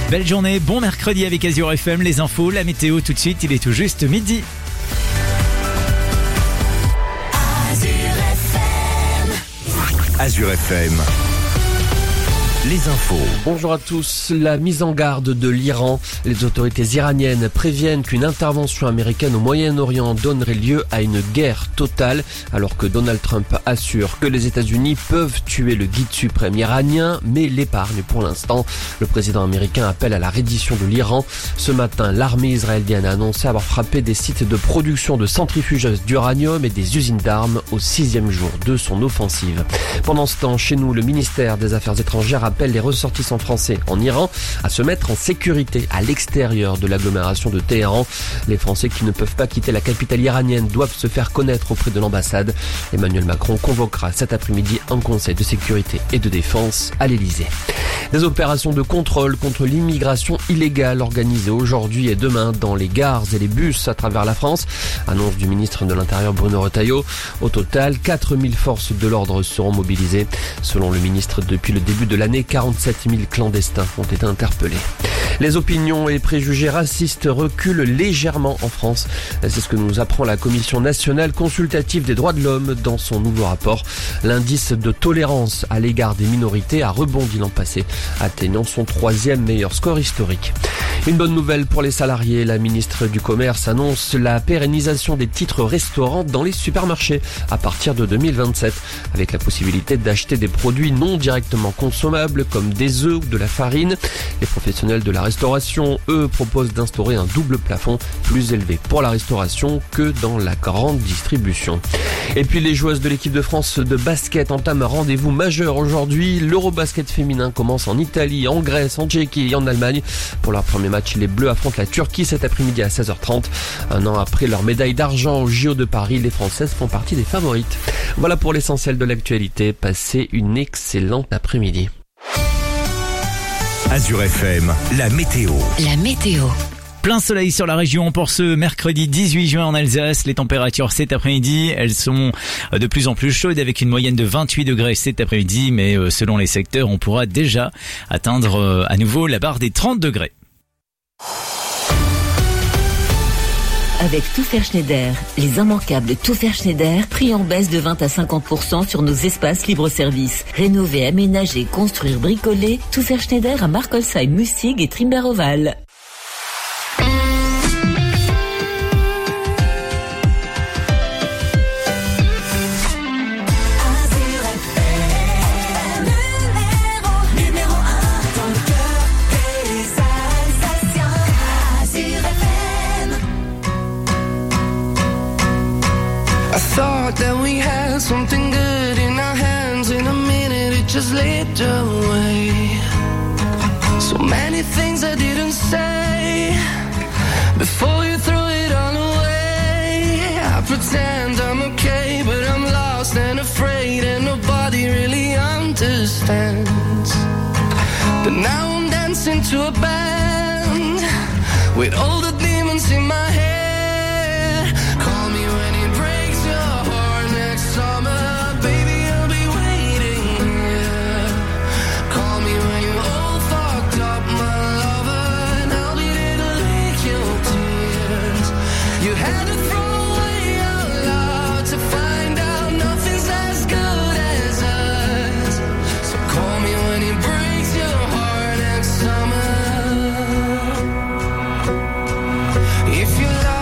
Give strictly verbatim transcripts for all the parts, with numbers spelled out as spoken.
Belle journée, bon mercredi avec Azure F M, les infos, la météo tout de suite, il est tout juste midi. Azure F M. Les infos. Bonjour à tous. La mise en garde de l'Iran. Les autorités iraniennes préviennent qu'une intervention américaine au Moyen-Orient donnerait lieu à une guerre totale, alors que Donald Trump assure que les États-Unis peuvent tuer le guide suprême iranien, mais l'épargne pour l'instant. Le président américain appelle à la reddition de l'Iran. Ce matin, l'armée israélienne a annoncé avoir frappé des sites de production de centrifugeuses d'uranium et des usines d'armes au sixième jour de son offensive. Pendant ce temps, chez nous, le ministère des Affaires étrangères appelle les ressortissants français en Iran à se mettre en sécurité à l'extérieur de l'agglomération de Téhéran. Les Français qui ne peuvent pas quitter la capitale iranienne doivent se faire connaître auprès de l'ambassade. Emmanuel Macron convoquera cet après-midi un conseil de sécurité et de défense à l'Elysée. Des opérations de contrôle contre l'immigration illégale organisées aujourd'hui et demain dans les gares et les bus à travers la France. Annonce du ministre de l'Intérieur Bruno Retailleau. Au total, quatre mille forces de l'ordre seront mobilisées. Selon le ministre, depuis le début de l'année, quarante-sept mille clandestins ont été interpellés. Les opinions et préjugés racistes reculent légèrement en France. C'est ce que nous apprend la Commission nationale consultative des droits de l'homme dans son nouveau rapport. L'indice de tolérance à l'égard des minorités a rebondi l'an passé, atteignant son troisième meilleur score historique. Une bonne nouvelle pour les salariés. La ministre du Commerce annonce la pérennisation des titres restaurants dans les supermarchés à partir de deux mille vingt-sept, avec la possibilité d'acheter des produits non directement consommables comme des œufs ou de la farine. Les professionnels de la restauration, eux, proposent d'instaurer un double plafond plus élevé pour la restauration que dans la grande distribution. Et puis les joueuses de l'équipe de France de basket entament un rendez-vous majeur aujourd'hui. L'Eurobasket féminin commence en Italie, en Grèce, en Tchéquie et en Allemagne. Pour leur premier match, les Bleus affrontent la Turquie cet après-midi à seize heures trente. Un an après leur médaille d'argent au J O de Paris, les Françaises font partie des favorites. Voilà pour l'essentiel de l'actualité. Passez une excellente après-midi. Azure F M, la météo. La météo. Plein soleil sur la région pour ce mercredi dix-huit juin en Alsace. Les températures cet après-midi, elles sont de plus en plus chaudes avec une moyenne de vingt-huit degrés cet après-midi. Mais selon les secteurs, on pourra déjà atteindre à nouveau la barre des trente degrés. Avec Tout Faire Schneider, les immanquables Tout Faire Schneider, prix en baisse de vingt à cinquante pour cent sur nos espaces libre-service. Rénover, aménager, construire, bricoler, Tout Faire Schneider à Markolsheim, Mussig et Trimber-Oval. Thought that we had something good in our hands. In a minute it just slipped away. So many things I didn't say before you threw it all away. I pretend I'm okay, but I'm lost and afraid, and nobody really understands. But now I'm dancing to a band with all the demons in my head. Call me when it breaks your heart next summer, baby, I'll be waiting here. Call me when you're all fucked up, my lover, and I'll be there to lick your tears. You had to throw away our love to find out nothing's as good as us. So call me when it breaks your heart next summer. If you love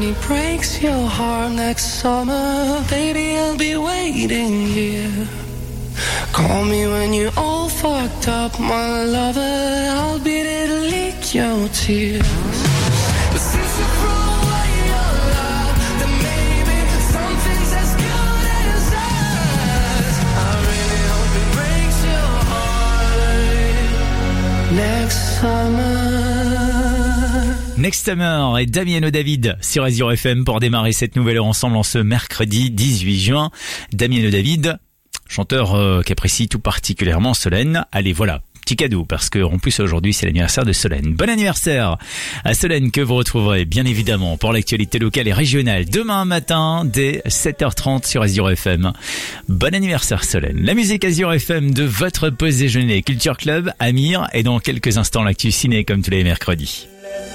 he breaks your heart next summer, baby, I'll be waiting here. Call me when you're all fucked up, my lover, I'll be there to lick your tears. But since you threw away your love, then maybe something's as good as us. I really hope it breaks your heart next summer. Next Summer et Damien David sur Azure F M pour démarrer cette nouvelle heure ensemble en ce mercredi dix-huit juin. Damien David, chanteur euh, qu'apprécie tout particulièrement Solène. Allez, voilà, petit cadeau, parce que en plus aujourd'hui c'est l'anniversaire de Solène. Bon anniversaire à Solène, que vous retrouverez bien évidemment pour l'actualité locale et régionale demain matin dès sept heures trente sur Azure F M. Bon anniversaire Solène. La musique Azure F M de votre pause déjeuner Culture Club, Amir, et dans quelques instants l'actu ciné comme tous les mercredis.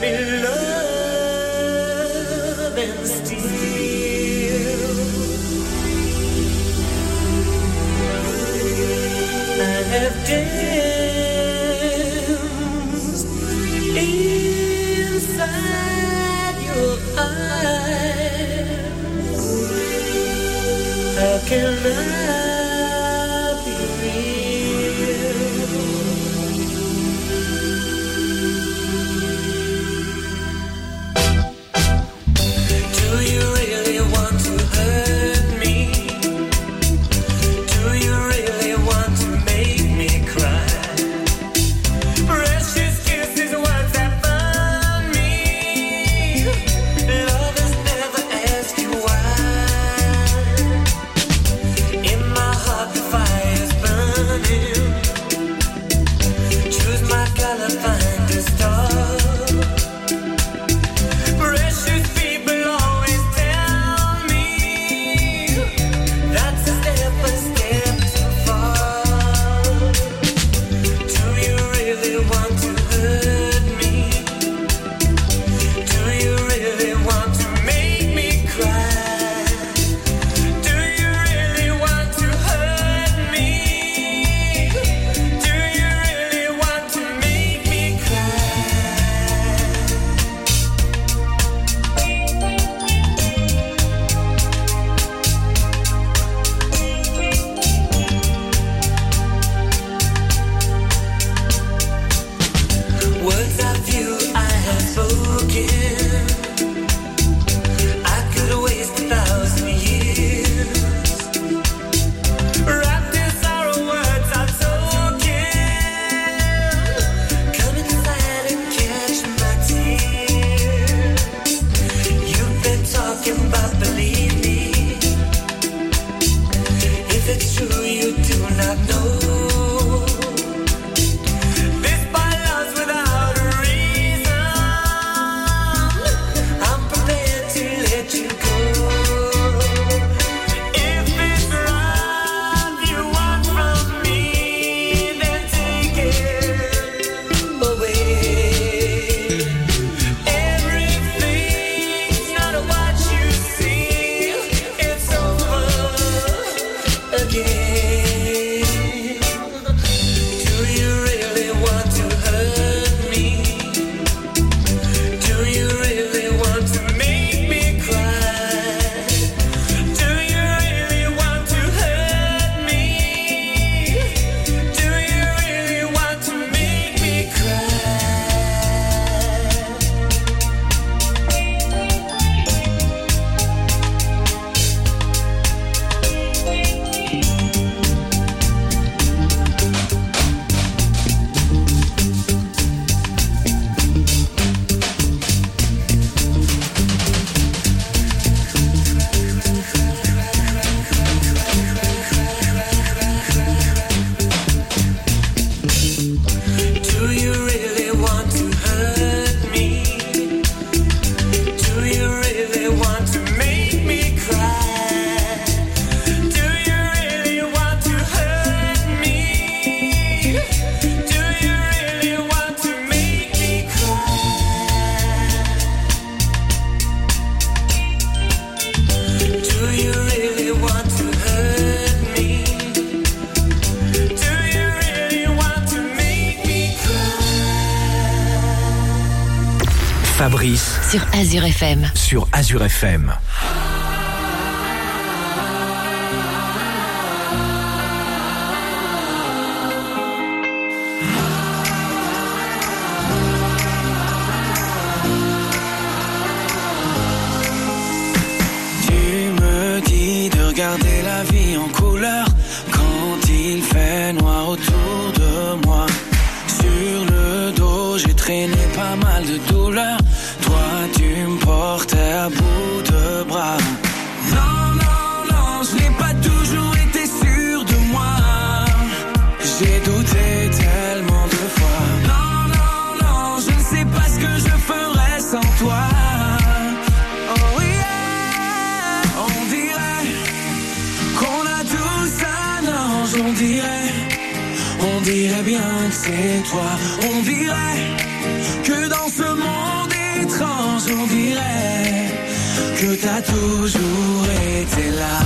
How can love be real? Do you really want to hurt me? Do you really want to make me cry? Precious kisses, words that burn me. Lovers never ask you why. See Fabrice sur Azure F M. sur Azure F M. Regarder la vie en couleur quand il fait noir autour de moi. Sur le dos, j'ai traîné pas mal de douleurs. Toi, tu me portais à bout de bras. Non, non, non, je n'ai pas toujours été sûr de moi. J'ai douté tellement de fois. Non, non, non, je ne sais pas ce que je ferais sans toi. Oh yeah, on dirait qu'on a tous un ange, on dirait, on dirait bien que c'est toi. On dirait que dans ce monde étrange, on dirait que t'as toujours été là.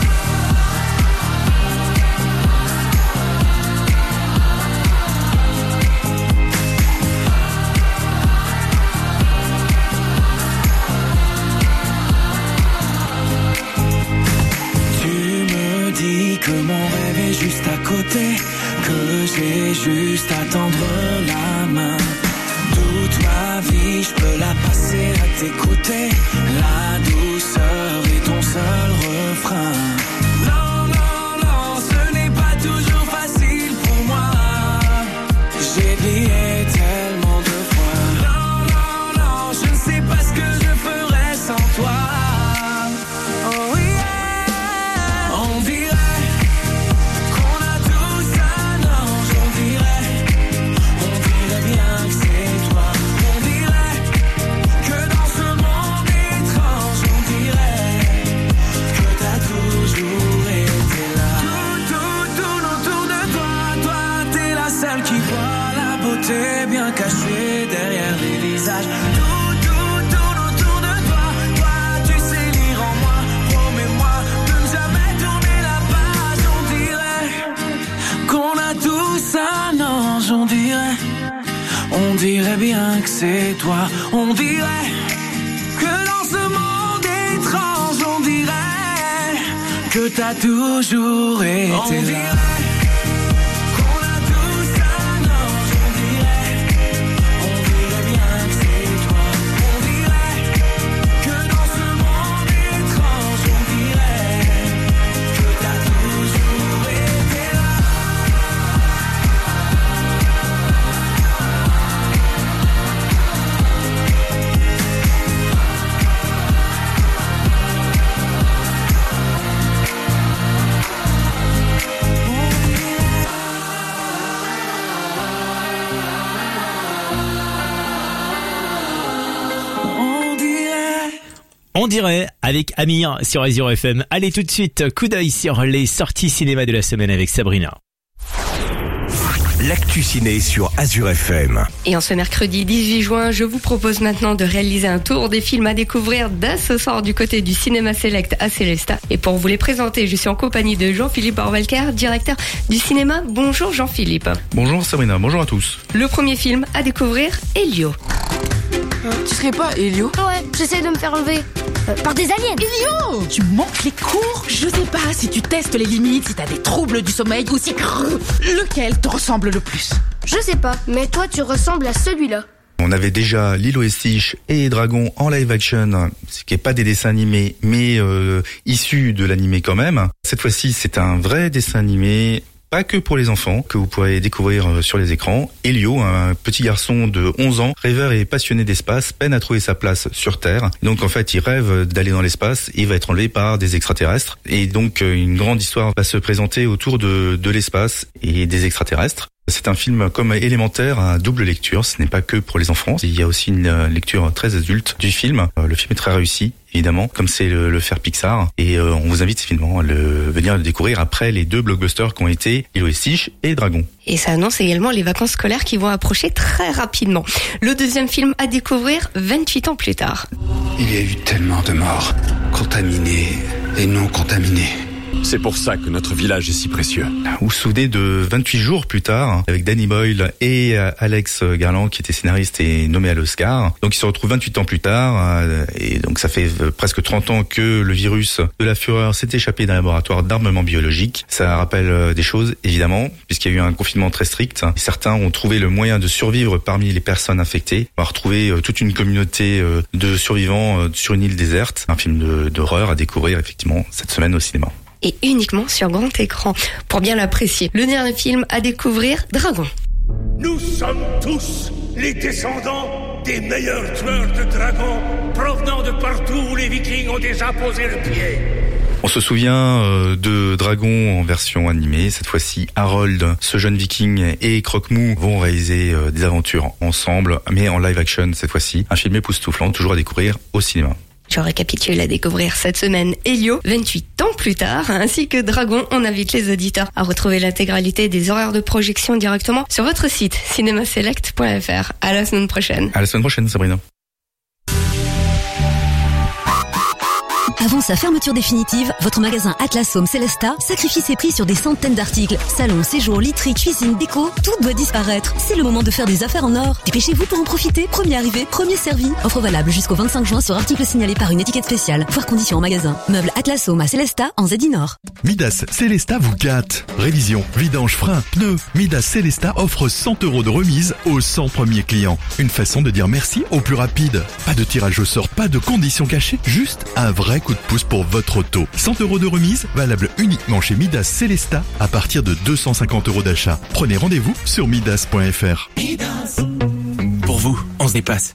Que mon rêve est juste à côté, que j'ai juste à tendre la main. Toute ma vie, je peux la passer à t'écouter. La douceur est ton seul refrain. Non, non, non, ce n'est pas toujours facile pour moi. J'ai plié tellement de fois. Non, non, non, je ne sais pas ce que je ferais sans toi. Oh yeah, on dirait bien caché derrière les visages. Tout, tout, tout autour de toi. Toi, tu sais lire en moi. Promets-moi de ne jamais tourner la page. On dirait qu'on a tous un ange. On dirait, on dirait bien que c'est toi. On dirait que dans ce monde étrange, on dirait que t'as toujours été on là. Dirait On dirait avec Amir sur Azure F M. Allez tout de suite, coup d'œil sur les sorties cinéma de la semaine avec Sabrina. L'actu ciné sur Azure F M. Et en ce mercredi dix-huit juin, je vous propose maintenant de réaliser un tour des films à découvrir dès ce soir du côté du Cinéma Select à Célestat. Et pour vous les présenter, je suis en compagnie de Jean-Philippe Orvalker, directeur du cinéma. Bonjour Jean-Philippe. Bonjour Sabrina, bonjour à tous. Le premier film à découvrir, Elio. Euh, tu serais pas Elio? Ouais, j'essaie de me faire enlever euh, par des aliens. Elio! Tu manques les cours? Je sais pas si tu testes les limites, si t'as des troubles du sommeil ou si... Lequel te ressemble le plus? Je sais pas, mais toi tu ressembles à celui-là. On avait déjà Lilo et Stitch et Dragon en live action, ce qui est pas des dessins animés, mais euh, issus de l'animé quand même. Cette fois-ci, c'est un vrai dessin animé, pas que pour les enfants, que vous pourrez découvrir sur les écrans. Elio, un petit garçon de onze ans, rêveur et passionné d'espace, peine à trouver sa place sur Terre. Donc en fait, il rêve d'aller dans l'espace et il va être enlevé par des extraterrestres. Et donc une grande histoire va se présenter autour de, de l'espace et des extraterrestres. C'est un film comme élémentaire, à double lecture. Ce n'est pas que pour les enfants. Il y a aussi une lecture très adulte du film. Le film est très réussi, évidemment, comme c'est le, le faire Pixar. Et euh, on vous invite finalement à le, venir le découvrir après les deux blockbusters qui ont été Lilo et Stitch et Dragon. Et ça annonce également les vacances scolaires qui vont approcher très rapidement. Le deuxième film à découvrir vingt-huit ans plus tard. Il y a eu tellement de morts, contaminés et non contaminés. C'est pour ça que notre village est si précieux. Vous vous souvenez de vingt-huit jours plus tard, avec Danny Boyle et Alex Garland, qui était scénariste et nommé à l'Oscar. Donc ils se retrouvent vingt-huit ans plus tard, et donc ça fait presque trente ans que le virus de la fureur s'est échappé d'un laboratoire d'armement biologique. Ça rappelle des choses, évidemment, puisqu'il y a eu un confinement très strict. Certains ont trouvé le moyen de survivre parmi les personnes infectées. On va retrouver toute une communauté de survivants sur une île déserte. Un film de, d'horreur à découvrir effectivement cette semaine au cinéma. Et uniquement sur grand écran. Pour bien l'apprécier, le dernier film à découvrir, Dragon. Nous sommes tous les descendants des meilleurs tueurs de dragons provenant de partout où les Vikings ont déjà posé le pied. On se souvient euh, de Dragon en version animée. Cette fois-ci, Harold, ce jeune viking, et Croque-Mou vont réaliser euh, des aventures ensemble, mais en live action cette fois-ci. Un film époustouflant, toujours à découvrir au cinéma. Je récapitule à découvrir cette semaine Elio, vingt-huit ans plus tard, ainsi que Dragon. On invite les auditeurs à retrouver l'intégralité des horaires de projection directement sur votre site cinéma select point f r. À la semaine prochaine. À la semaine prochaine, Sabrina. Avant sa fermeture définitive, votre magasin Atlas Home Célestat sacrifie ses prix sur des centaines d'articles. Salon, séjour, literie, cuisine, déco, tout doit disparaître. C'est le moment de faire des affaires en or. Dépêchez-vous pour en profiter. Premier arrivé, premier servi. Offre valable jusqu'au vingt-cinq juin sur article signalé par une étiquette spéciale. Voir conditions en magasin. Meubles Atlas Home à Célestat en Zedinor. Midas Célestat vous gâte. Révision, vidange, frein, pneus. Midas Célestat offre cent euros de remise aux cent premiers clients. Une façon de dire merci au plus rapide. Pas de tirage au sort, pas de conditions cachées, juste un vrai coup de pouce pour votre auto. cent euros de remise, valable uniquement chez Midas Célestat à partir de deux cent cinquante euros d'achat. Prenez rendez-vous sur midas point f r. Midas. Pour vous, on se déplace.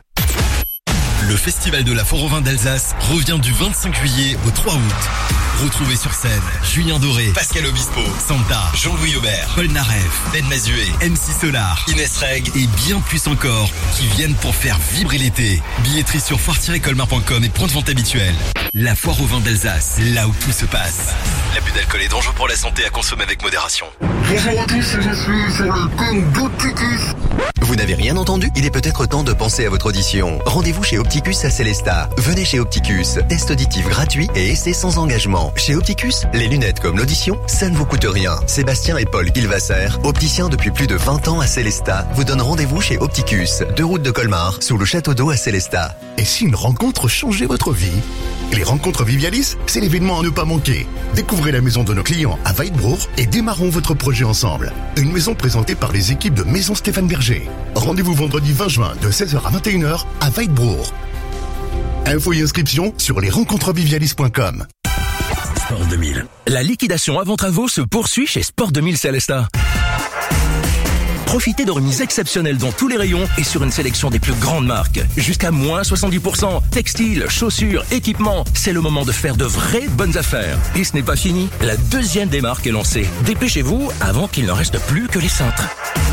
Le Festival de la Foire au Vin d'Alsace revient du vingt-cinq juillet au trois août. Retrouvez sur scène Julien Doré, Pascal Obispo, Santa, Jean-Louis Aubert, Paul Naref, Ben Mazué, M C Solar, Inès Reg et bien plus encore qui viennent pour faire vibrer l'été. Billetterie sur foire tiret colmar point com et point de vente habituel. La Foire au Vin d'Alsace, là où tout se passe. L'abus d'alcool est dangereux pour la santé, à consommer avec modération. Bonjour à tous, je suis sur le compte d'Opticus. Vous n'avez rien entendu? Il est peut-être temps de penser à votre audition. Rendez-vous chez Opticus à Célestat. Venez chez Opticus. Test auditif gratuit et essai sans engagement. Chez Opticus, les lunettes comme l'audition, ça ne vous coûte rien. Sébastien et Paul Ilvasser, opticiens depuis plus de vingt ans à Célestat, vous donnent rendez-vous chez Opticus, deux routes de Colmar, sous le château d'eau à Célestat. Et si une rencontre changeait votre vie? Les rencontres Vivialis, c'est l'événement à ne pas manquer. Découvrez la maison de nos clients à Weidbrour et démarrons votre projet ensemble. Une maison présentée par les équipes de Maison Stéphane Berger. Rendez-vous vendredi vingt juin de seize heures à vingt et une heures à Weidbrour. Info et inscription sur les rencontres vivialis point com. Sport deux mille. La liquidation avant travaux se poursuit chez Sport deux mille Célestat. Profitez de remises exceptionnelles dans tous les rayons et sur une sélection des plus grandes marques. Jusqu'à moins soixante-dix pour cent. Textiles, chaussures, équipements. C'est le moment de faire de vraies bonnes affaires. Et ce n'est pas fini. La deuxième des marques est lancée. Dépêchez-vous avant qu'il ne reste plus que les cintres.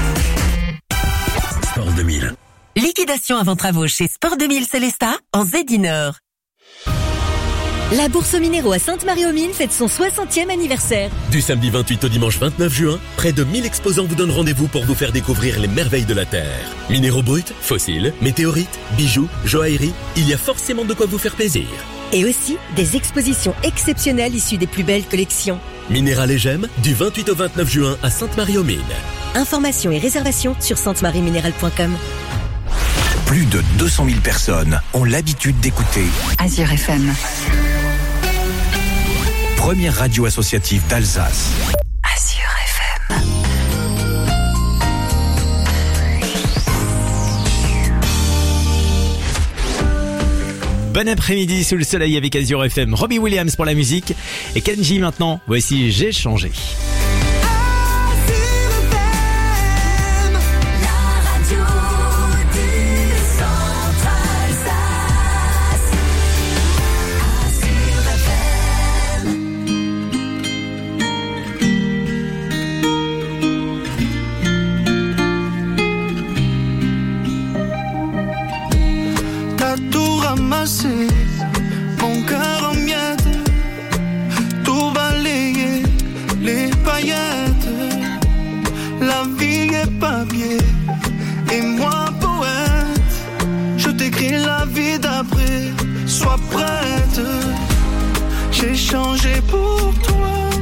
Sport deux mille. Liquidation avant travaux chez Sport deux mille Célestat en Zedinor. La Bourse aux Minéraux à Sainte-Marie-aux-Mines fête son soixantième anniversaire. Du samedi vingt-huit au dimanche vingt-neuf juin, près de mille exposants vous donnent rendez-vous pour vous faire découvrir les merveilles de la Terre. Minéraux bruts, fossiles, météorites, bijoux, joaillerie, il y a forcément de quoi vous faire plaisir. Et aussi des expositions exceptionnelles issues des plus belles collections. Minéral et Gemmes, du vingt-huit au vingt-neuf juin à Sainte-Marie-aux-Mines. Informations et réservations sur sainte marie minéral point com. Plus de deux cent mille personnes ont l'habitude d'écouter Azure F M. Première radio associative d'Alsace. Azure F M. Bon après-midi sous le soleil avec Azure F M. Robbie Williams pour la musique et Kenji maintenant. Voici J'ai changé. Mon cœur en miettes, tout balayé, les paillettes. La vie est papier et moi poète. Je t'écris la vie d'après, sois prête. J'ai changé pour toi.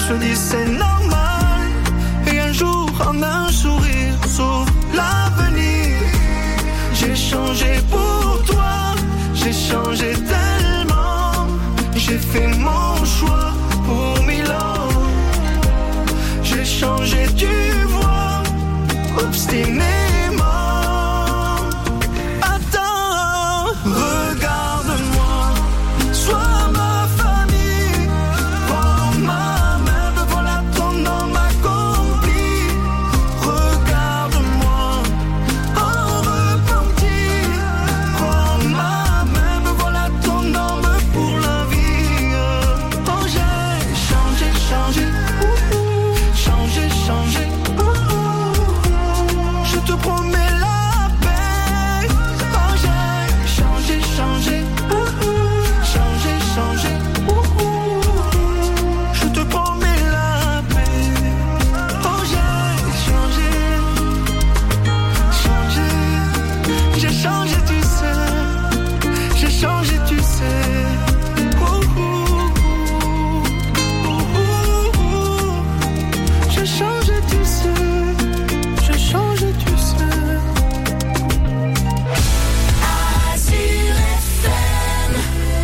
je me dis c'est normal. Et un jour, en un sourire, sauve l'avenir. J'ai changé pour toi, j'ai changé tellement. J'ai fait mon choix pour Milan. J'ai changé, tu vois, obstinément. Attends, regarde-moi, sois ma famille. Prends ma main, me voilà ton homme accompli. Regarde-moi, en repentir. Prends ma main, me voilà ton homme pour la vie. Oh, j'ai changé, changé, ouh, ouh. Changé, changé, ouh, ouh. Je te promets la paix. Oh, j'ai changé, changé, ouh, ouh. Changé, changé, ouh, ouh. Je te promets la paix. Oh, j'ai changé, changé. J'ai changé, tu sais. J'ai changé, tu sais. Ouh, ouh, ouh, ouh, ouh. J'ai changé, tu sais. J'ai changé, tu sais. Azur F M.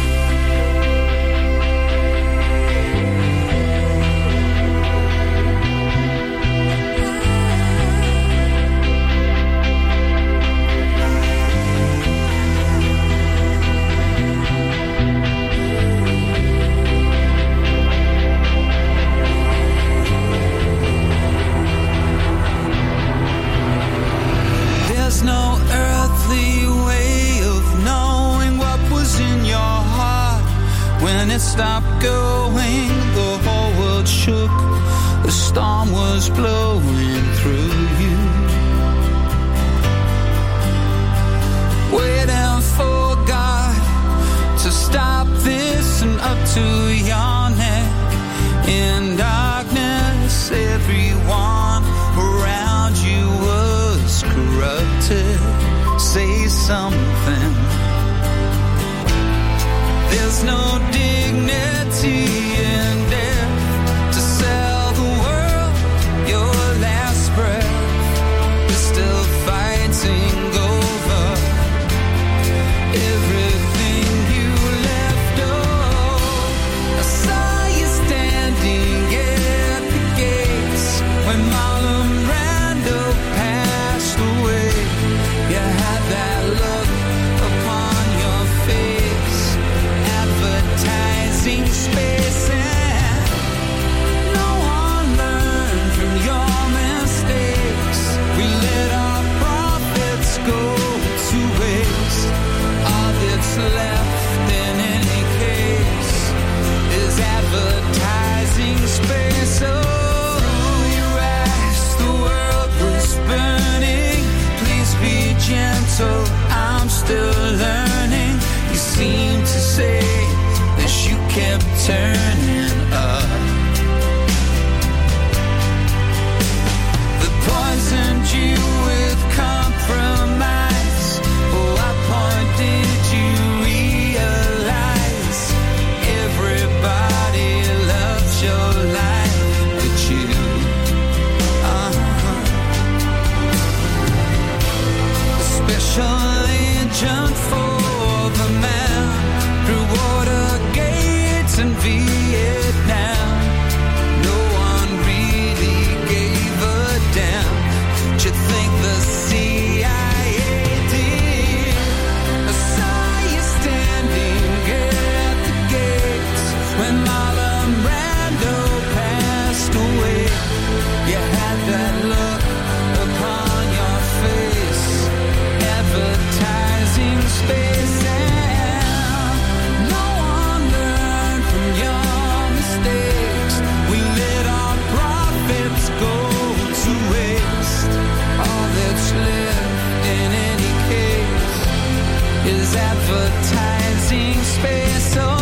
There's no earthly way of knowing what was in your heart. When it stopped going, the whole world shook. The storm was blowing through you. Waiting for God to stop this and up to your neck. In darkness, everyone around you was corrupted. Say something. There's no dignity in death to sell the world your last breath. You're still fighting over everything you left. Oh, I saw you standing at the gates when Marlon Brando passed away. You had that look upon your face, advertising space, and no one learned from your mistakes. We let our profits go to waste. All that's left in any case is advertising space. Oh, your eyes, the world was burning. Please be gentle, I'm still learning. You seem to say that you kept turning up. They poisoned you with compromise. Oh, at what point did you realize everybody loves your life but you? Uh-huh. A special agent for the man through Watergate and Vietnam. No one really gave a damn. Do you think the C I A did? I saw you standing at the gates when Marlon Brando passed away. You had that look upon your face, advertising space, and no one learned from your mistakes. We let our profits go to waste. All that's left in any case is advertising space. Oh,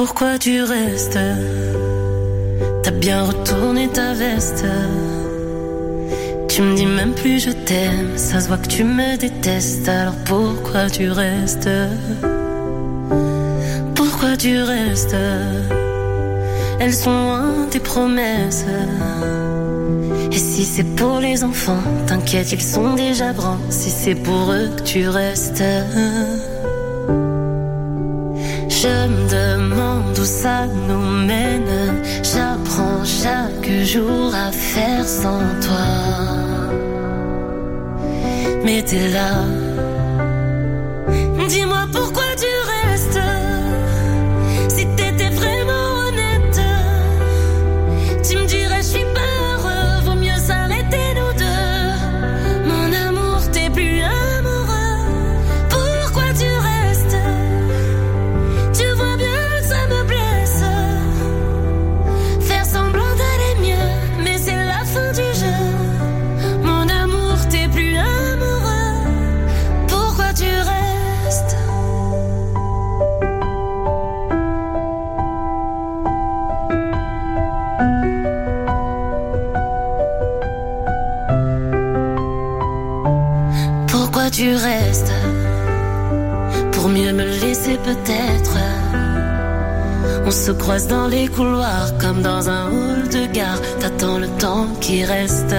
pourquoi tu restes? T'as bien retourné ta veste. Tu me dis même plus je t'aime. Ça se voit que tu me détestes. Alors pourquoi tu restes? Pourquoi tu restes? Elles sont loin tes promesses. Et si c'est pour les enfants, t'inquiète, ils sont déjà grands. Si c'est pour eux que tu restes, je me demande où ça nous mène. J'apprends chaque jour à faire sans toi. Mais t'es là. Dis-moi pourquoi tu restes. Si t'étais vraiment honnête, tu me dirais je suis pas heureux, vaut mieux s'arrêter nous deux. Mon amour, t'es plus amoureux. Pourquoi tu restes? Tu vois bien que ça me blesse. Faire semblant d'aller mieux, mais c'est la fin du jeu. Mon amour, t'es plus amoureux. Pourquoi tu restes? Pourquoi tu restes? Pour mieux me laisser peut-être. On se croise dans les couloirs comme dans un hall de gare. T'attends le temps qui reste.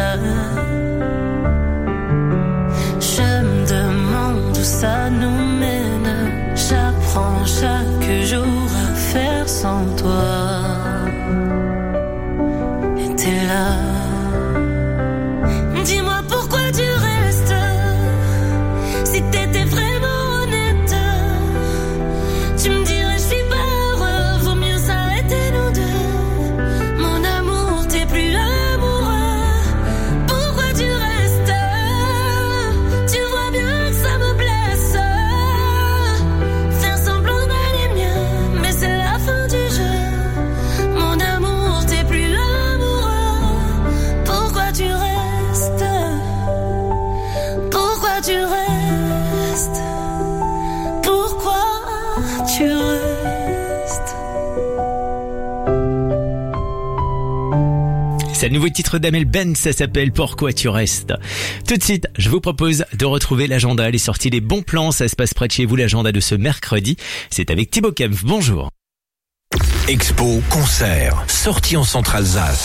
Je me demande où ça nous mène. J'apprends chaque jour à faire sans toi. Et t'es là. Dis-moi pourquoi tu restes. Si t'étais vraiment honnête, tu me dirais je suis pas heureux, vaut mieux s'arrêter nous deux. Mon amour, t'es plus amoureux. Pourquoi tu restes? Tu vois bien que ça me blesse. Faire semblant d'aller mieux, mais c'est la fin du jeu. Mon amour, t'es plus amoureux. Pourquoi tu restes? Pourquoi tu restes? Pourquoi tu restes? C'est le nouveau titre d'Amel Ben, ça s'appelle Pourquoi tu restes. Tout de suite, je vous propose de retrouver l'agenda, les sorties, les bons plans. Ça se passe près de chez vous, l'agenda de ce mercredi. C'est avec Thibaut Kempf. Bonjour. Expo, concert, sortie en Centre-Alsace.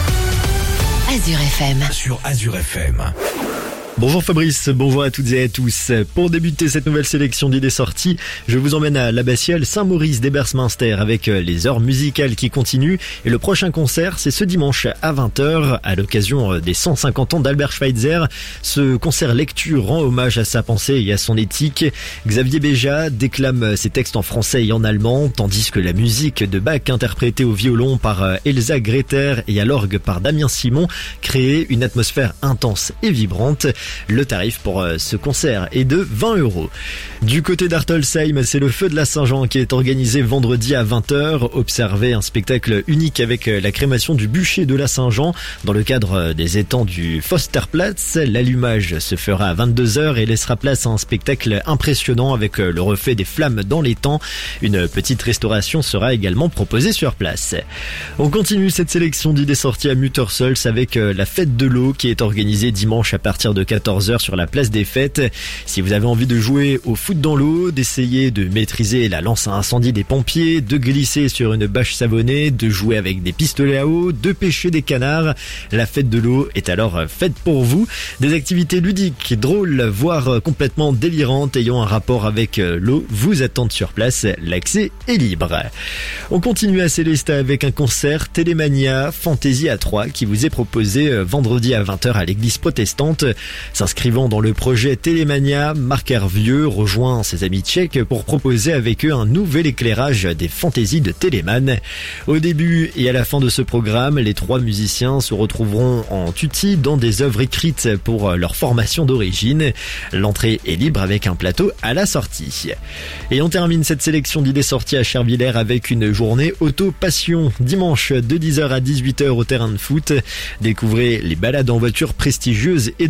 Azure F M. Sur Azure F M. Bonjour Fabrice, bonjour à toutes et à tous. Pour débuter cette nouvelle sélection d'idées sorties, je vous emmène à l'abbatiale Saint-Maurice d'Ebersminster avec les heures musicales qui continuent. Et le prochain concert, c'est ce dimanche à vingt heures à l'occasion des cent cinquante ans d'Albert Schweitzer. Ce concert lecture rend hommage à sa pensée et à son éthique. Xavier Béja déclame ses textes en français et en allemand, tandis que la musique de Bach interprétée au violon par Elsa Greter et à l'orgue par Damien Simon crée une atmosphère intense et vibrante. Le tarif pour ce concert est de vingt euros. Du côté d'Artolsheim, c'est le feu de la Saint-Jean qui est organisé vendredi à vingt heures. Observez un spectacle unique avec la crémation du bûcher de la Saint-Jean dans le cadre des étangs du Fosterplatz. L'allumage se fera à vingt-deux heures et laissera place à un spectacle impressionnant avec le reflet des flammes dans l'étang. Une petite restauration sera également proposée sur place. On continue cette sélection d'idées sorties à Muttersols avec la fête de l'eau qui est organisée dimanche à partir de quatorze heures sur la place des fêtes. Si vous avez envie de jouer au foot dans l'eau, d'essayer de maîtriser la lance à incendie des pompiers, de glisser sur une bâche savonnée, de jouer avec des pistolets à eau, de pêcher des canards, la fête de l'eau est alors faite pour vous. Des activités ludiques, drôles, voire complètement délirantes ayant un rapport avec l'eau vous attendent sur place. L'accès est libre. On continue à Célestat avec un concert Télémania Fantaisie à trois qui vous est proposé vendredi à vingt heures à l'église protestante. S'inscrivant dans le projet Télémania, Marc Hervieux rejoint ses amis tchèques pour proposer avec eux un nouvel éclairage des fantaisies de Téléman. Au début et à la fin de ce programme, les trois musiciens se retrouveront en tutti dans des œuvres écrites pour leur formation d'origine. L'entrée est libre avec un plateau à la sortie. Et on termine cette sélection d'idées sorties à Chervillers avec une journée auto-passion. Dimanche de dix heures à dix-huit heures au terrain de foot. Découvrez les balades en voiture prestigieuses et de sport.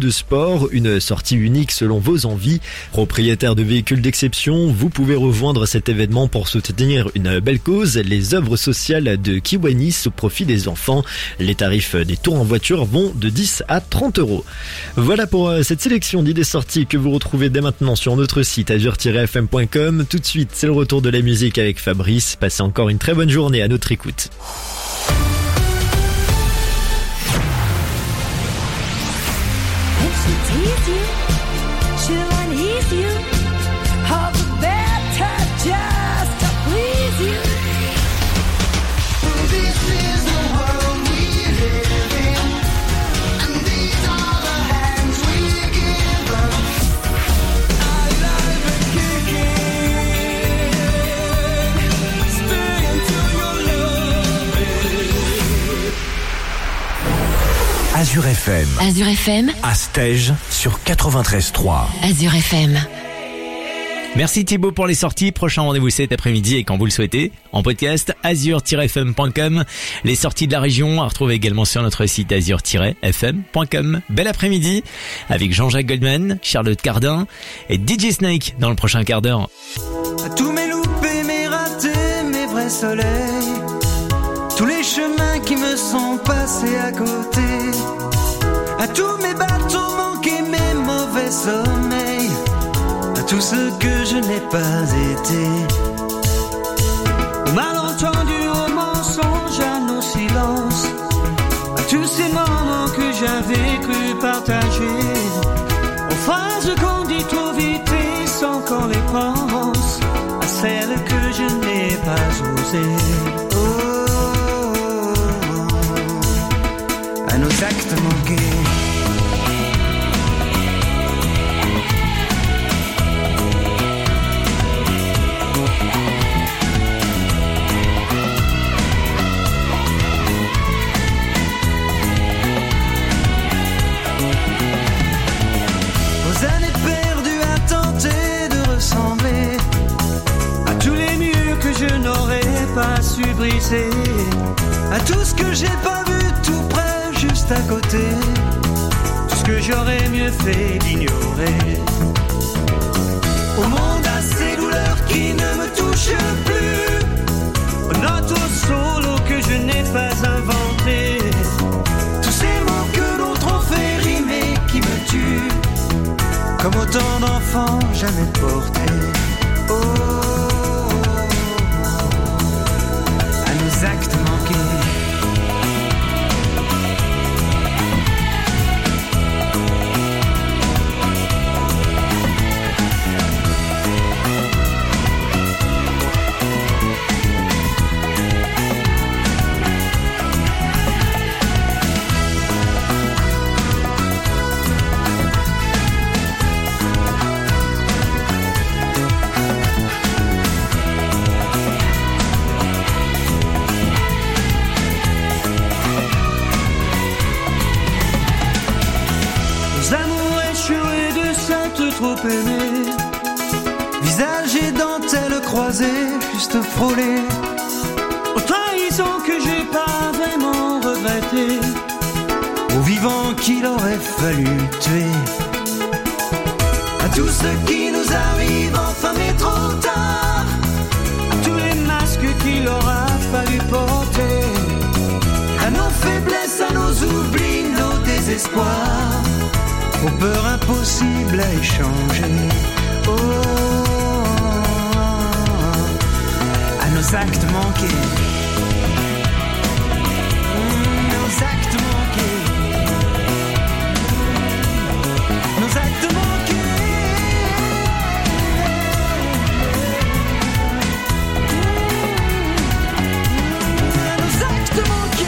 sport, une sortie unique selon vos envies. Propriétaire de véhicules d'exception, vous pouvez rejoindre cet événement pour soutenir une belle cause, les œuvres sociales de Kiwanis au profit des enfants. Les tarifs des tours en voiture vont de dix à trente euros. Voilà pour cette sélection d'idées sorties que vous retrouvez dès maintenant sur notre site azur tiret f m point com. Tout de suite, c'est le retour de la musique avec Fabrice. Passez encore une très bonne journée à notre écoute. Azur F M. Azur F M. À Stège sur quatre-vingt-treize trois. Azur F M. Merci Thibaut pour les sorties. Prochain rendez-vous cet après-midi et quand vous le souhaitez, en podcast azur tiret f m point com. Les sorties de la région à retrouver également sur notre site azur tiret f m point com. Bel après-midi avec Jean-Jacques Goldman, Charlotte Cardin et D J Snake dans le prochain quart d'heure. À tous mes loupés, mes ratés, mes vrais soleils, tous les chemins qui me sont passés à côté, à tous mes bateaux manqués, mes mauvais sommeils, à tout ce que je n'ai pas été, au malentendu, au mensonge, à nos silences, à tous ces moments que j'avais cru partager, aux phrases qu'on dit trop vite et sans qu'on les pense, à celles que je n'ai pas osées. À nos actes manqués. Aux années perdues à tenter de ressembler à tous les murs que je n'aurais pas su briser, à tout ce que j'ai pas vu tout près juste à côté, tout ce que j'aurais mieux fait d'ignorer. Au monde à ces douleurs qui ne me touchent plus, aux notes au solo que je n'ai pas inventé, tous ces mots que d'autres ont fait rimer qui me tuent, comme autant d'enfants jamais portés. Oh, à nos actes manqués. Trop aimé, visage et dentelle croisée, juste frôlée, aux trahisons que j'ai pas vraiment regrettées, aux vivants qu'il aurait fallu tuer, à tout ce qui nous arrive enfin mais trop tard, à tous les masques qu'il aura fallu porter, à nos faiblesses, à nos oublis, nos désespoirs, aux peurs impossibles à échanger. Oh, à nos actes manqués. Mmh, nos actes manqués. Nos actes manqués. Mmh, nos actes manqués.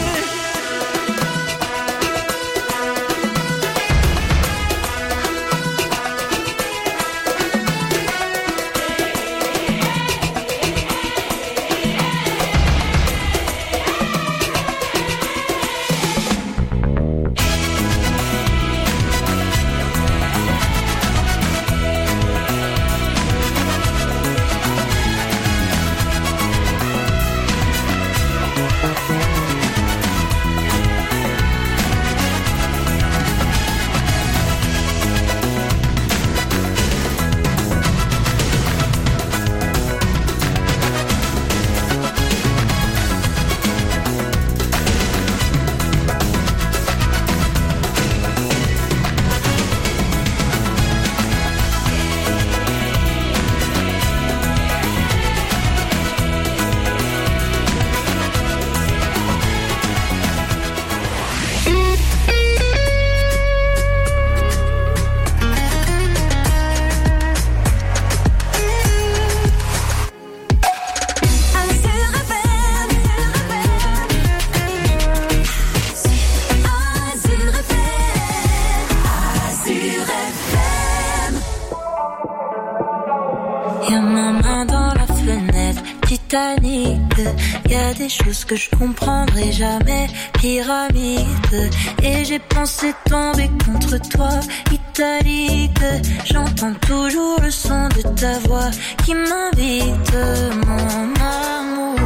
Titanic. Y a des choses que je comprendrai jamais. Pyramide. Et j'ai pensé tomber contre toi. Italique. J'entends toujours le son de ta voix qui m'invite, mon amour.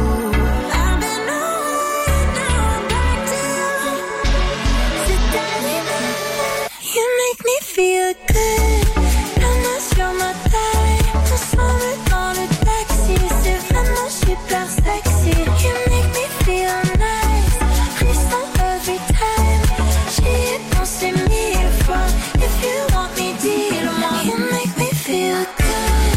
You make me feel good. La main sur ma taille, ensemble dans le taxi, c'est vraiment super sexy. You make me feel nice, frisson every time. J'y ai pensé mille fois. If you want me, dis-le-moi. You make me feel good.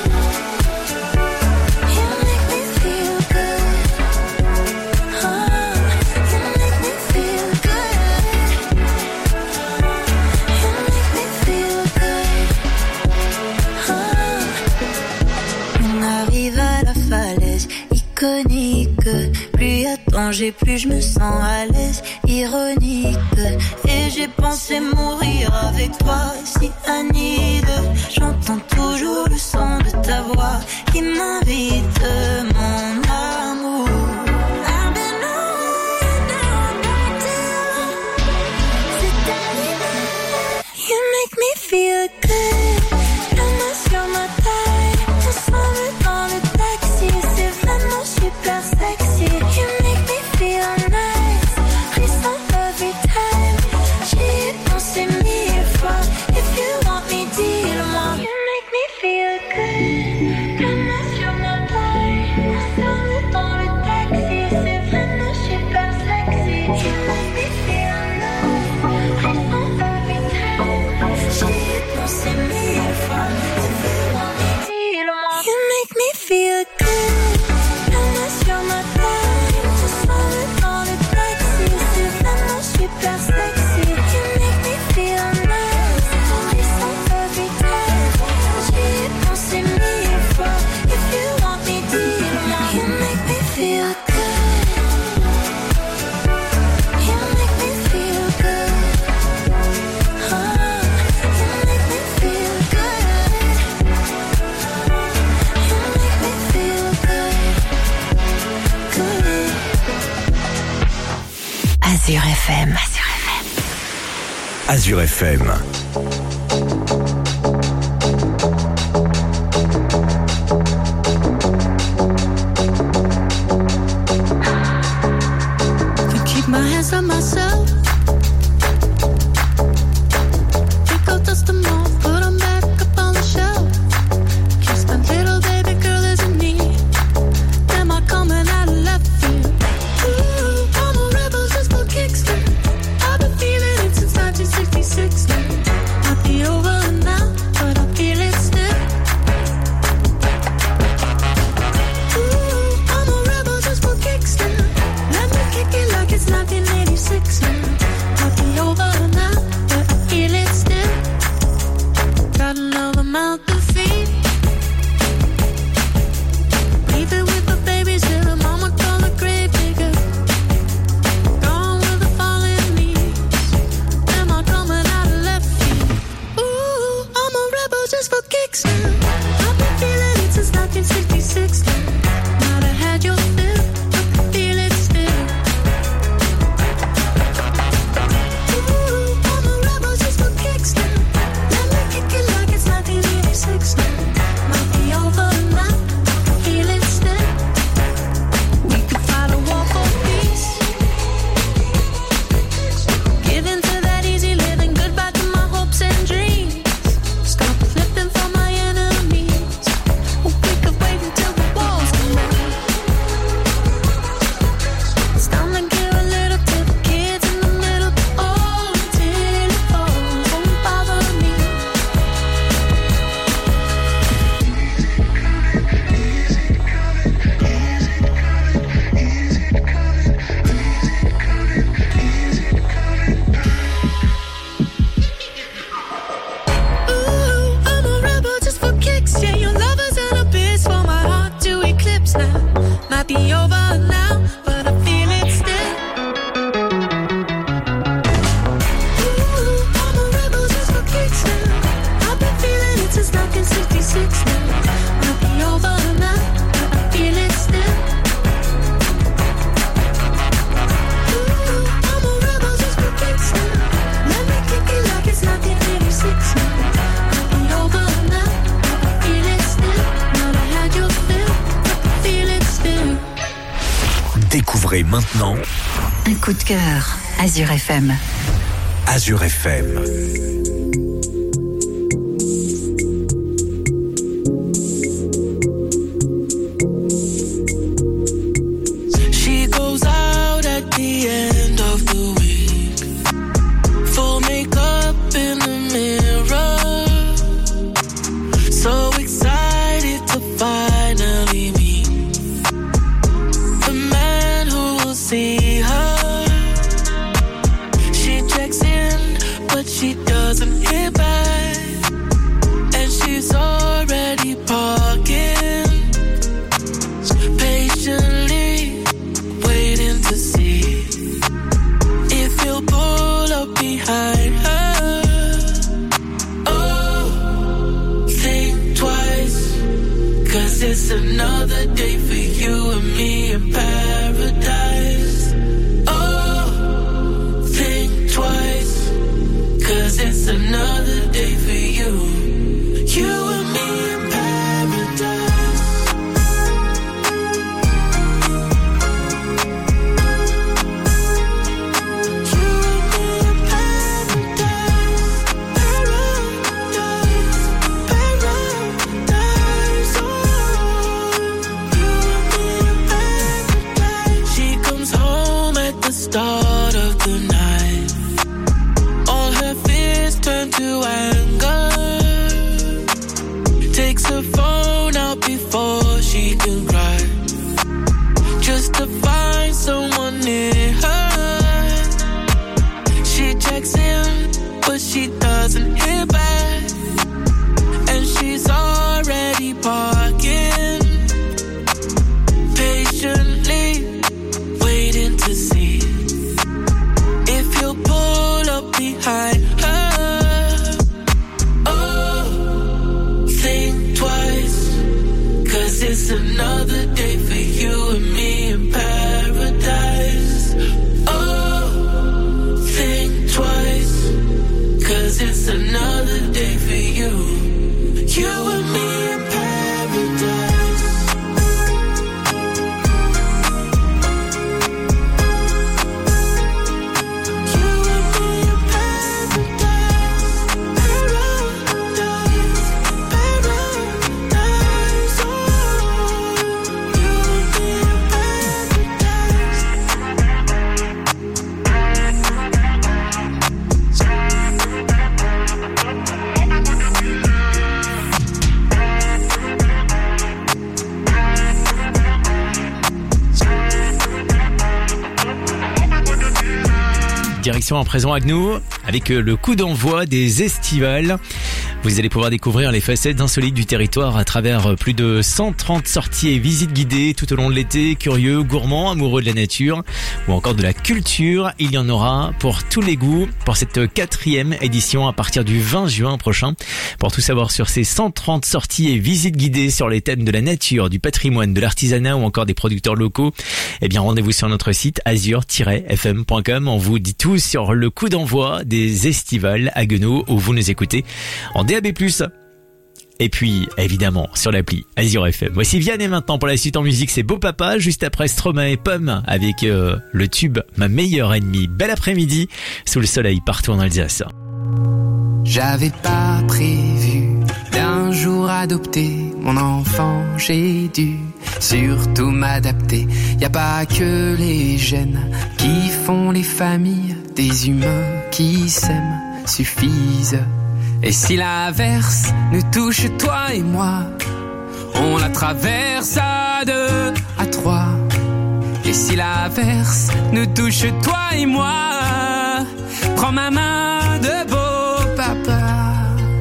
You make me feel good. Oh, you make me feel good. On arrive à la falaise iconique. Plus y a danger, plus je me sens à l'aise. Ironique. Et j'ai pensé mourir avec toi, si Anide. J'entends toujours le son de ta voix qui m'invite, mon amour. I've been on down back to c'est Anide. You make me feel good. La main sur ma taille, ensemble dans le taxi, c'est vraiment super sexy. You make me feel nice, frisson every time. J'y ai pensé mille fois. If you want me, dis-le-moi. You make me feel good. La main sur ma taille, ensemble dans le taxi, c'est vraiment super sexy. You make me feel nice, frisson every time. J'y ai pensé mille fois. You make me feel good. La main sur ma taille, ensemble dans le taxi, c'est vraiment super sexy. You make me feel nice, frisson every time. J'y ai pensé mille fois. If you want me, dis-le-moi. You make me feel good. You make me feel good. Oh, you make me feel good. You make me feel good, good. Azure F M. Azure F M. Can keep my hands on myself. Pick up, dust them off, put them back up on the shelf. Kiss my little baby girl isn't me. Am I coming out of left field? Ooh, I'm a rebel just for kicks. I've been feeling it since nineteen sixty-six. Might be over now, but I feel it still. Ooh, I'm a rebel just for kicks. Let me kick it like it's nineteen eighty-six. Might be over now, but I feel it still. Got another mouth to feed. Leave it with the babies till the mama call a grave digger. Gone with the fallen leaves. Am I coming out of left field? Ooh, I'm a rebel just for kicks now. I've been feeling it since nineteen sixty-six now. Might have had your fill, but I feel it still. Ooh, I'm a rebel just for kicks now. Let me kick it like it's nineteen eighty-six now. Might be over now, I feel it still. We could fight a war for peace. Give in to that easy living, goodbye to my hopes and dreams. Stop flipping for my enemies. Or we could wait until the walls come down. It's time to give a little to the kids in the middle. Oh, until it falls, won't bother me. Ooh, I'm a rebel just for kicks. Yeah, your lover's an abyss for my heart to eclipse now. Might be over now, but I feel it still. Ooh, I'm a rebel just for kicks now. I've been feeling it since nineteen sixty-six now. Might be over now, but I feel it still. Découvrez maintenant Un coup de cœur, Azure F M. Azure F M. She goes out at the end of the week, full makeup in the mirror, so excited to finally meet the man who will see her. She checks in, but she doesn't hear back, and she's already parking, patiently waiting to see if he'll pull up behind her. Oh, think twice, 'cause it's another day for you and me in paradise. Oh, think twice, 'cause it's another day for you, you and me in paradise. She comes home at the start of the night, all her fears turn to anger, takes her phone out before she can cry, just to find someone near her. She checks in, but she doesn't hear back, and she's already parking, patiently waiting to see if he'll pull up behind her. Oh, think twice, 'cause it's another day for you and me in paradise. Oh, think twice, 'cause it's another day for you, you and me in paradise. Direction à présent Agneau avec le coup d'envoi des estivales. Vous allez pouvoir découvrir les facettes insolites du territoire à travers plus de cent trente sorties et visites guidées tout au long de l'été. Curieux, gourmands, amoureux de la nature ou encore de la culture, il y en aura pour tous les goûts pour cette quatrième édition à partir du vingt juin prochain. Pour tout savoir sur ces cent trente sorties et visites guidées sur les thèmes de la nature, du patrimoine, de l'artisanat ou encore des producteurs locaux, eh bien rendez-vous sur notre site azure tiret f m point com. On vous dit tout sur le coup d'envoi des estivales à Guenot où vous nous écoutez en D A B plus. Et puis, évidemment, sur l'appli Azure F M. Voici Vianney maintenant pour la suite en musique, c'est Beau Papa, juste après Stromae et Pomme avec euh, le tube Ma meilleure ennemie. Bel après-midi, sous le soleil partout en Alsace. J'avais pas prévu d'un jour adopter mon enfant, j'ai dû surtout m'adapter. Y a pas que les gènes qui font les familles, des humains qui s'aiment suffisent. Et si l'averse nous touche toi et moi, on la traverse à deux, à trois. Et si l'averse nous touche toi et moi, prends ma main de beau papa.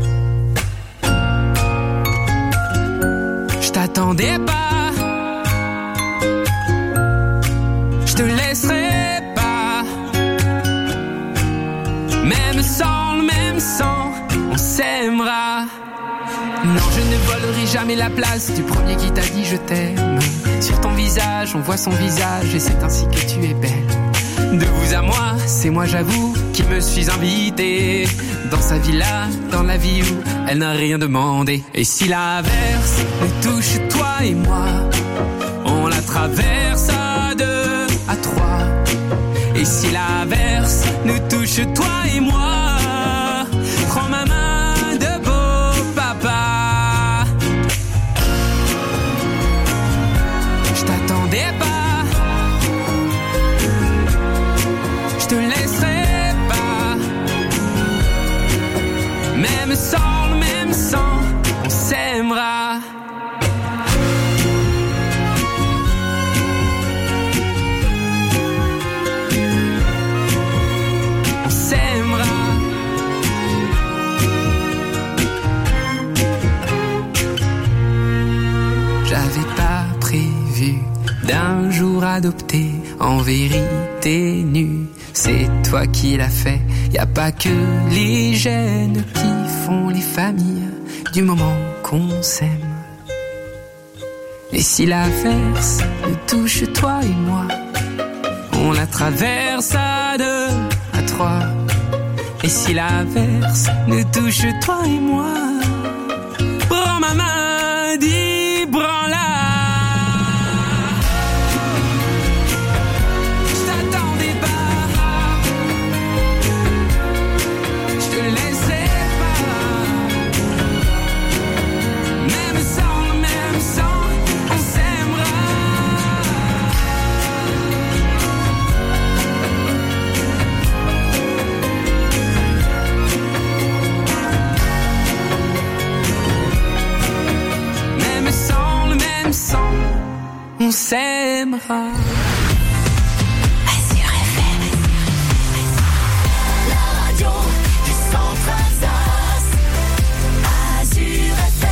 Je t'attendais pas, je te laisserai pas, même sans le même sang, on s'aimera. Non, je ne volerai jamais la place du premier qui t'a dit je t'aime. Sur ton visage, on voit son visage et c'est ainsi que tu es belle. De vous à moi, c'est moi j'avoue qui me suis invité dans sa villa, dans la vie où elle n'a rien demandé. Et si l'averse nous touche toi et moi, on la traverse à deux, Et si l'averse nous touche toi et moi, prends ma main de beau papa. Je t'attendais pas, je te laisserai pas. Même sans le même sang, on s'aimera. J'avais pas prévu d'un jour adopté, en vérité nu. C'est toi qui l'as fait, y a pas que les gènes qui font les familles du moment qu'on s'aime. Et si l'averse nous touche toi et moi, on la traverse à deux, à trois. Et si l'averse nous touche toi et moi, prends ma main, dis branle-la. Je t'attendais pas, je te laisserai pas. Même sans le même sang, on s'aimera. Même sans le même sang, on s'aimera. La radio du centre Alsace, Azur F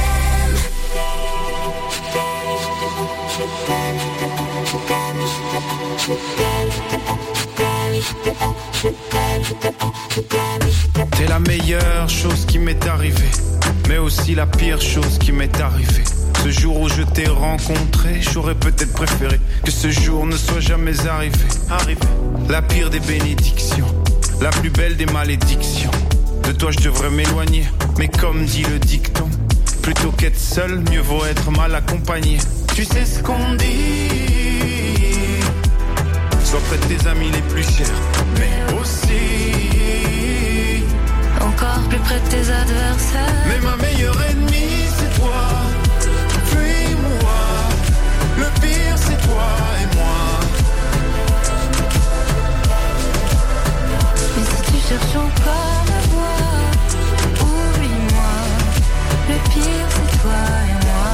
T'es la meilleure chose qui m'est arrivée, mais aussi la pire chose qui m'est arrivée. Ce jour où je t'ai rencontré, j'aurais peut-être préféré que ce jour ne soit jamais arrivé. Arrivé. La pire des bénédictions, la plus belle des malédictions. De toi je devrais m'éloigner, mais comme dit le dicton, plutôt qu'être seul, mieux vaut être mal accompagné. Tu sais ce qu'on dit, sois près de tes amis les plus chers, mais aussi encore plus près de tes adversaires. Mais ma meilleure ennemie c'est toi. Fuis-moi, le pire c'est toi et moi. Et si tu cherches encore à voir, oublie-moi, le pire c'est toi et moi.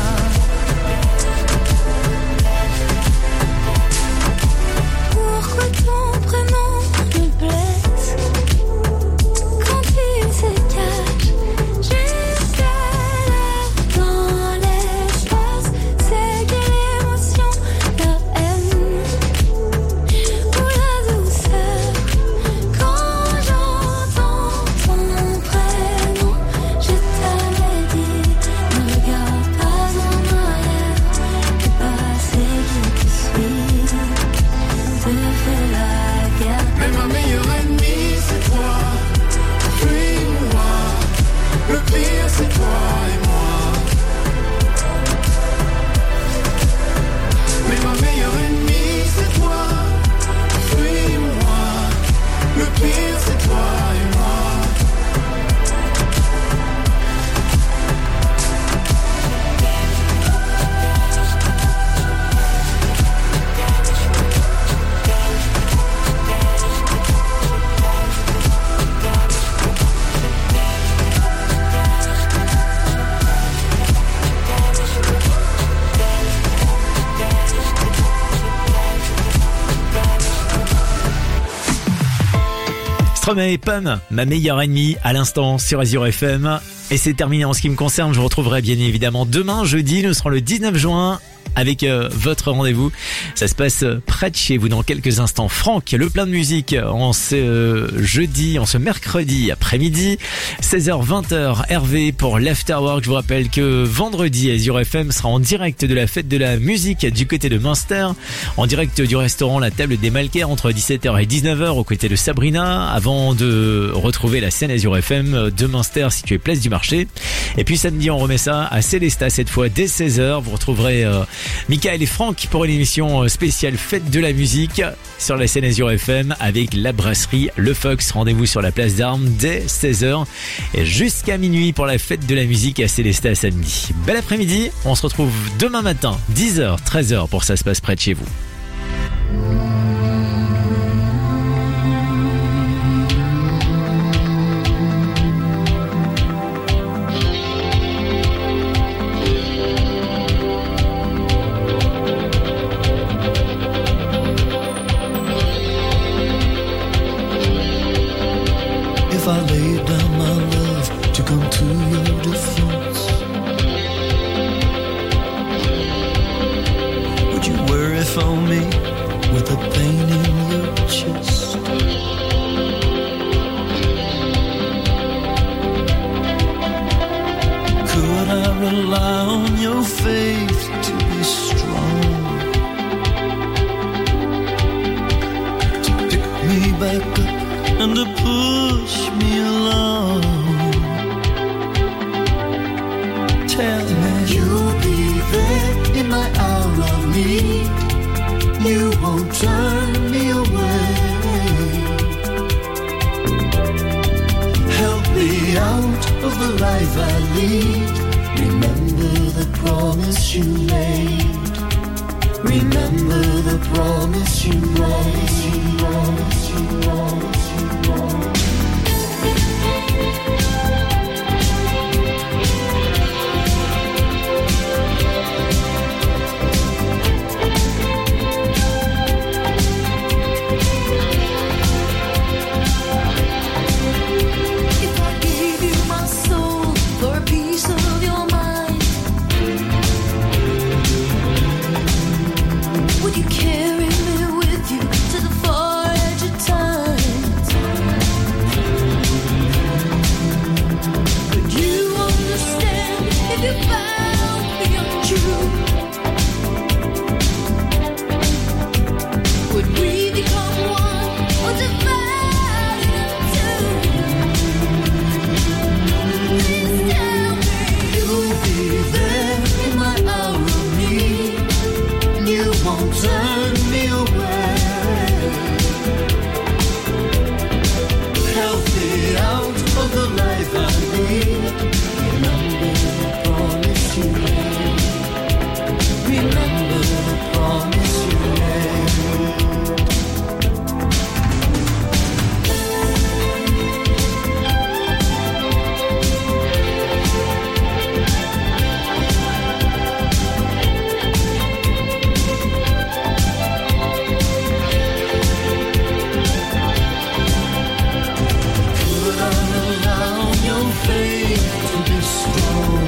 Pourquoi ton prénom me blesse quand il se cache jusqu'à l'heure dans l'espace? C'est quelle émotion, la haine ou la douceur quand j'entends ton prénom? Je t'avais dit, ne regarde pas en arrière, le passé qui te suit te fait la guerre. Mais ma meilleure ennemie c'est toi. Fuis-moi, le pire c'est toi et moi. Mais ma meilleure ennemie c'est toi. Fuis-moi, le pire c'est toi et moi. Stromae et Pum, ma meilleure ennemie à l'instant sur Azur F M. Et c'est terminé en ce qui me concerne. Je vous retrouverai bien évidemment demain, jeudi. Nous serons le dix-neuf juin avec euh, votre rendez-vous. Ça se passe près de chez vous dans quelques instants. Franck, le plein de musique en ce euh, jeudi, en ce mercredi après-midi, seize heures vingt heures, Hervé pour l'Afterwork. Je vous rappelle que vendredi, Azur F M sera en direct de la fête de la musique du côté de Münster, en direct du restaurant La Table des Malcaires entre dix-sept heures et dix-neuf heures aux côtés de Sabrina, avant de retrouver la scène Azur F M de Münster située place du Marché. Et puis samedi, on remet ça à Célestat cette fois dès seize heures. Vous retrouverez euh, Michael et Franck pour une émission spéciale fête de la musique sur la scène Azure F M avec la brasserie Le Fox. Rendez-vous sur la place d'Armes dès seize heures et jusqu'à minuit pour la fête de la musique à Célestat samedi. Bel après-midi, on se retrouve demain matin, dix heures, treize heures pour Ça se passe près de chez vous. If I laid down my love to come to your defense, would you worry for me with the pain in your chest? Could I rely on your faith to be strong, to pick me back up and to push me along? Tell me you'll be there in my hour of need. You won't turn me away. Help me out of the life I lead. Remember the promise you made. Remember the promise you made. Promise you promise you promise. If I gave you my soul for a piece of your mind, would you carry me with you to the far edge of time? Could you understand if you found me untrue? Would we become one or divided into two? Please tell me You'll be there in my hour of need. You won't turn me away. Help me out of the life I lead. Remember the promise you made. Remember the promise you made. Could I rely on your faith to be strong,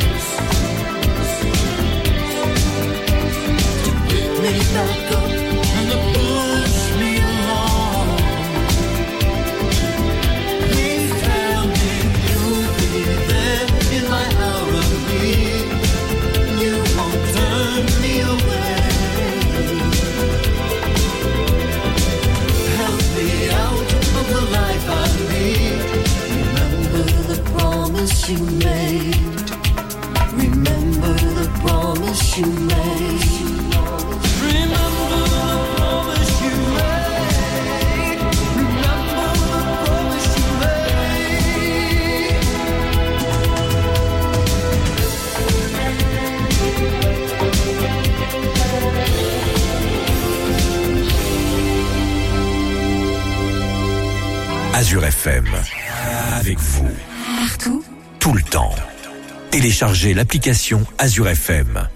to pick me back up and to push me along? Please tell me you'll be there in my hour of need. You won't turn me away. Help me out of the life I lead. Remember the promise you made. Remember the promise you made. Remember the promise you made. Remember the promise you made. Azure F M. Avec vous. Partout. Tout le temps. Téléchargez l'application Azure F M.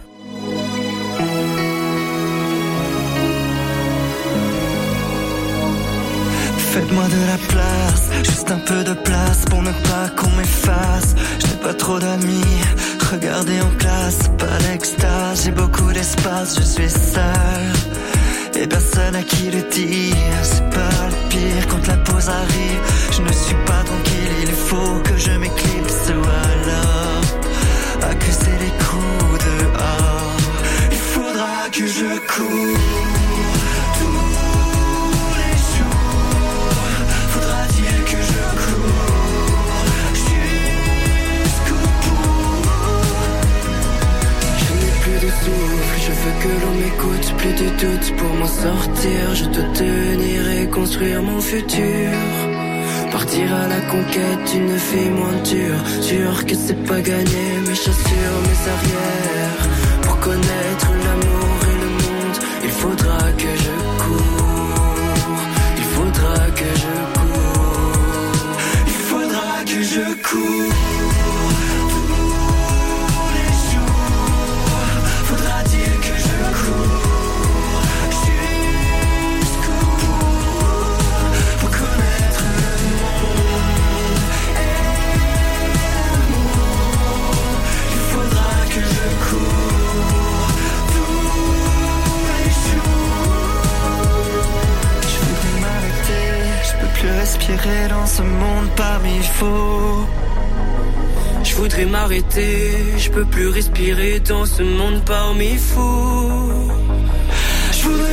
Faites-moi de la place, juste un peu de place pour ne pas qu'on m'efface. Je n'ai pas trop d'amis, regardez en classe, pas d'extase, j'ai beaucoup d'espace, je suis seul. Et personne à qui le dire, c'est pas le pire quand la pause arrive. Je ne suis pas tranquille, il faut que je m'éclipse ou alors accuser les coups dehors. Il faudra que je cours tous les jours. Faudra-t-il que je cours jusqu'au bout? Je n'ai plus de souffle, je veux que sortir, je dois tenir et construire mon futur. Partir à la conquête d'une vie moins dure. Sûr que c'est pas gagné, mes chaussures, mes arrières. Pour connaître l'amour et le monde, il faudra que je cours. Il faudra que je cours. Il faudra que je cours. Tous les jours, faudra-t-il que je cours jusqu'au bout pour connaître le monde et l'amour. Il faudra que je cours tous les jours. Je voudrais m'arrêter, je peux plus respirer dans ce monde parmi faux. Je voudrais m'arrêter, je peux plus respirer dans ce monde parmi fous. Je voudrais